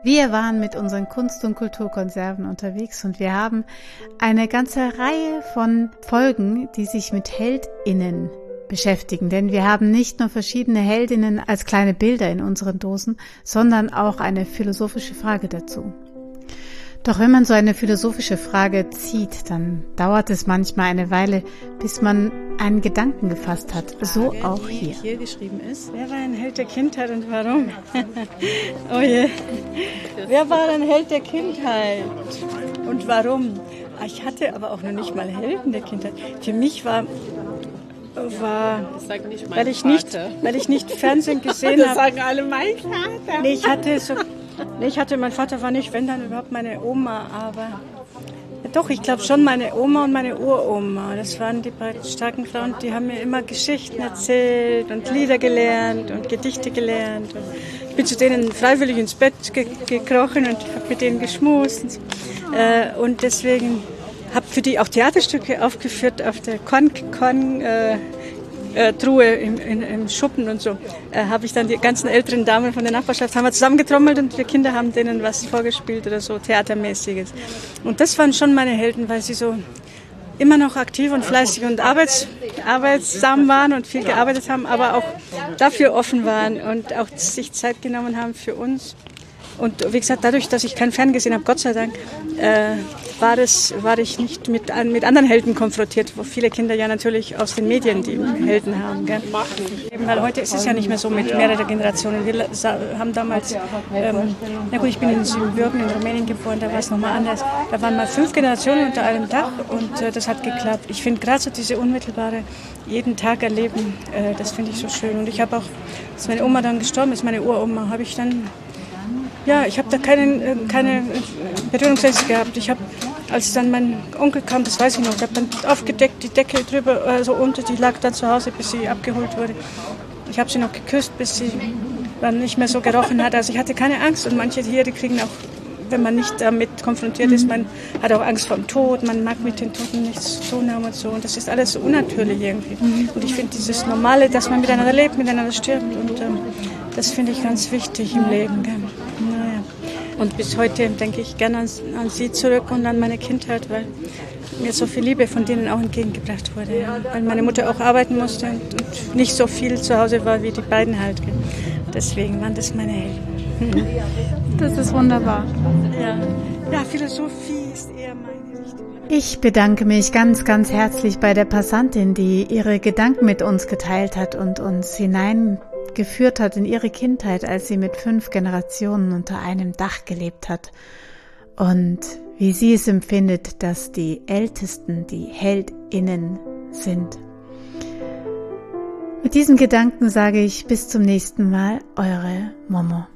Wir waren mit unseren Kunst- und Kulturkonserven unterwegs und wir haben eine ganze Reihe von Folgen, die sich mit HeldInnen beschäftigen. Denn wir haben nicht nur verschiedene Heldinnen als kleine Bilder in unseren Dosen, sondern auch eine philosophische Frage dazu. Doch wenn man so eine philosophische Frage zieht, dann dauert es manchmal eine Weile, bis man einen Gedanken gefasst hat. So auch hier. Die hier geschrieben ist. Wer war ein Held der Kindheit und warum? Oh je. Wer war ein Held der Kindheit und warum? Ich hatte aber auch noch nicht mal Helden der Kindheit. Für mich war weil ich nicht Fernsehen gesehen habe. Das sagen alle, mein Vater. Mein Vater war nicht, wenn dann überhaupt meine Oma, aber doch, ich glaube schon meine Oma und meine Uroma. Das waren die beiden starken Frauen, die haben mir immer Geschichten erzählt und Lieder gelernt und Gedichte gelernt. Und ich bin zu denen freiwillig ins Bett gekrochen und habe mit denen geschmust. Und deswegen habe für die auch Theaterstücke aufgeführt auf der Truhe im Schuppen und so, habe ich dann die ganzen älteren Damen von der Nachbarschaft, haben wir zusammengetrommelt und wir Kinder haben denen was vorgespielt oder so Theatermäßiges. Und das waren schon meine Helden, weil sie so immer noch aktiv und fleißig und arbeitsam waren und viel gearbeitet haben, aber auch dafür offen waren und auch sich Zeit genommen haben für uns. Und wie gesagt, dadurch, dass ich kein Fernsehen habe, Gott sei Dank, war ich nicht mit anderen Helden konfrontiert, wo viele Kinder ja natürlich aus den Medien die Helden haben. Gell? Weil heute ist es ja nicht mehr so mit mehreren Generationen. Wir haben damals, ich bin in Siebenbürgen in Rumänien geboren, da war es nochmal anders. Da waren mal 5 Generationen unter einem Dach und das hat geklappt. Ich finde gerade so diese unmittelbare, jeden Tag erleben, das finde ich so schön. Und ich habe auch, als meine Oma dann gestorben ist, meine Uroma, habe ich dann... Ja, ich habe da keine Berührungsängste gehabt. Als dann mein Onkel kam, das weiß ich noch, ich habe dann aufgedeckt, die Decke drüber, also unter, die lag dann zu Hause, bis sie abgeholt wurde. Ich habe sie noch geküsst, bis sie dann nicht mehr so gerochen hat. Also ich hatte keine Angst und manche Tiere kriegen auch, wenn man nicht damit konfrontiert ist, man hat auch Angst vor dem Tod, man mag mit den Toten nichts zu tun haben und so. Und das ist alles so unnatürlich irgendwie. Und ich finde dieses Normale, dass man miteinander lebt, miteinander stirbt und das finde ich ganz wichtig im Leben. Gell? Naja. Und bis heute denke ich gerne an sie zurück und an meine Kindheit, weil mir so viel Liebe von denen auch entgegengebracht wurde. Ja. Weil meine Mutter auch arbeiten musste und nicht so viel zu Hause war wie die beiden halt. Gell? Deswegen waren das meine Helden. Das ist wunderbar. Ja, Philosophie ist eher meine Richtung. Ich bedanke mich ganz, ganz herzlich bei der Passantin, die ihre Gedanken mit uns geteilt hat und uns hineingeführt hat in ihre Kindheit, als sie mit 5 Generationen unter einem Dach gelebt hat. Und wie sie es empfindet, dass die Ältesten die HeldInnen sind. Mit diesen Gedanken sage ich bis zum nächsten Mal, eure Momo.